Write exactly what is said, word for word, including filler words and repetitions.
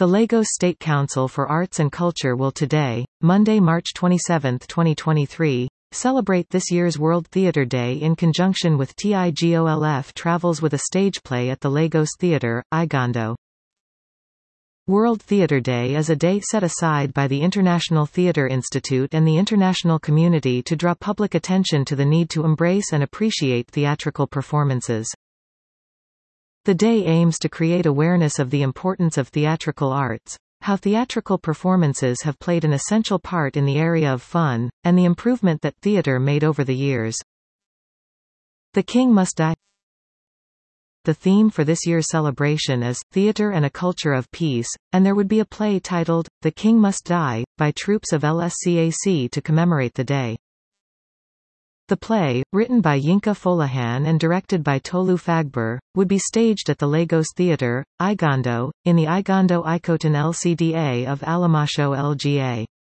The Lagos State Council for Arts and Culture will today, Monday, March twenty-seventh, twenty twenty-three, celebrate this year's World Theatre Day in conjunction with TIGOLF travels with a stage play at the Lagos Theatre, Igando. World Theatre Day is a day set aside by the International Theatre Institute and the international community to draw public attention to the need to embrace and appreciate theatrical performances. The day aims to create awareness of the importance of theatrical arts, how theatrical performances have played an essential part in the area of fun, and the improvement that theatre made over the years. The King Must Die. The theme for this year's celebration is, Theatre and a Culture of Peace, and there would be a play titled, The King Must Die, by troops of L S C A C to commemorate the day. The play, written by Yinka Folahan and directed by Tolu Fagbur, would be staged at the Lagos Theatre, Igando, in the Igando Ikoton L C D A of Alamasho L G A.